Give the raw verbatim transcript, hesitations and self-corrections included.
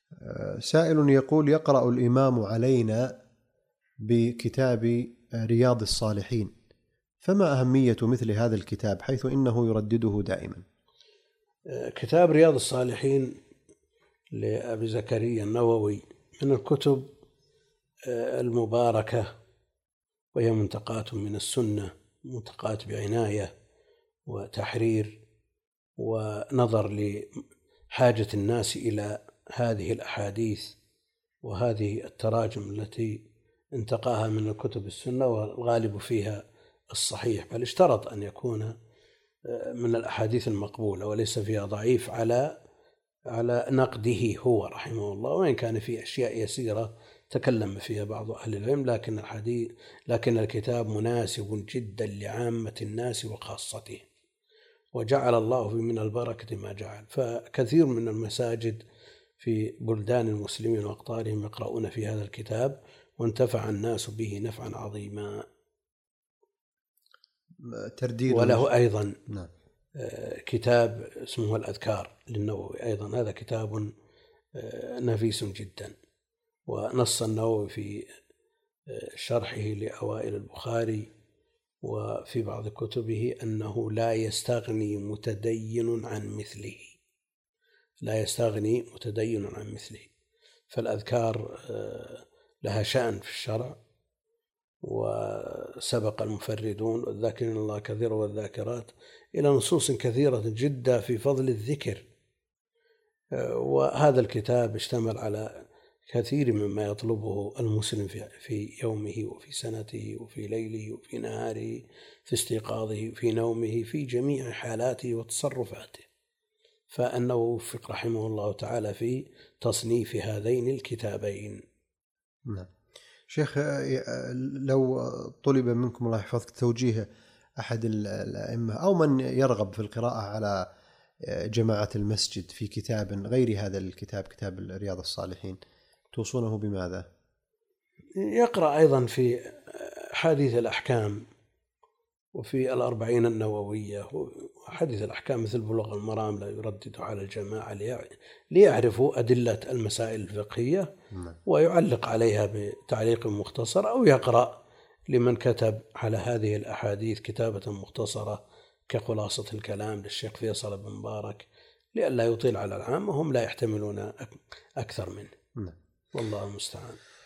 سائل يقول: يقرأ الإمام علينا بكتاب رياض الصالحين، فما أهمية مثل هذا الكتاب حيث إنه يردده دائما؟ كتاب رياض الصالحين لأبي زكريا النووي من الكتب المباركة، وهي منتقات من السنة، منتقات بعناية وتحرير ونظر لحاجة الناس إلى هذه الأحاديث وهذه التراجم التي انتقاها من الكتب السنة، والغالب فيها الصحيح، بل اشترط أن يكون من الأحاديث المقبولة وليس فيها ضعيف على على نقده هو رحمه الله، وإن كان في أشياء يسيرة تكلم فيها بعض أهل العلم، لكن الحديث لكن الكتاب مناسب جدا لعامة الناس وخاصته، وجعل الله من البركة ما جعل. فكثير من المساجد في بلدان المسلمين وأقطارهم يقرؤون في هذا الكتاب، وانتفع الناس به نفعا عظيما. ترديد وله أيضا نعم. كتاب اسمه الأذكار للنووي، أيضا هذا كتاب نفيس جدا. ونص النووي في شرحه لأوائل البخاري وفي بعض كتبه أنه لا يستغني متدين عن مثله، لا يستغني متدين عن مثله. فالأذكار لها شأن في الشرع، وسبق المفردون والذاكرين الله كثيرا والذاكرات إلى نصوص كثيرة جدا في فضل الذكر. وهذا الكتاب اشتمل على كثير مما يطلبه المسلم في يومه وفي سنته وفي ليله وفي نهاره، في استيقاظه وفي نومه، في جميع حالاته وتصرفاته. فأنه وفق رحمه الله تعالى في تصنيف هذين الكتابين. نعم. شيخ، لو طلب منكم الله يحفظك توجيه أحد الأئمة أو من يرغب في القراءة على جماعة المسجد في كتاب غير هذا الكتاب، كتاب رياض الصالحين، توصونه بماذا؟ يقرأ أيضا في حديث الأحكام وفي الأربعين النووية وحديث الأحكام مثل بلوغ المرام لا يردد على الجماعة ليعرفوا أدلة المسائل الفقهية ويعلق عليها بتعليق مختصر، أو يقرأ لمن كتب على هذه الأحاديث كتابة مختصرة كخلاصة الكلام للشيخ فيصل بن مبارك، لئلا يطيل على العام وهم لا يحتملون أكثر منه. والله المستعان.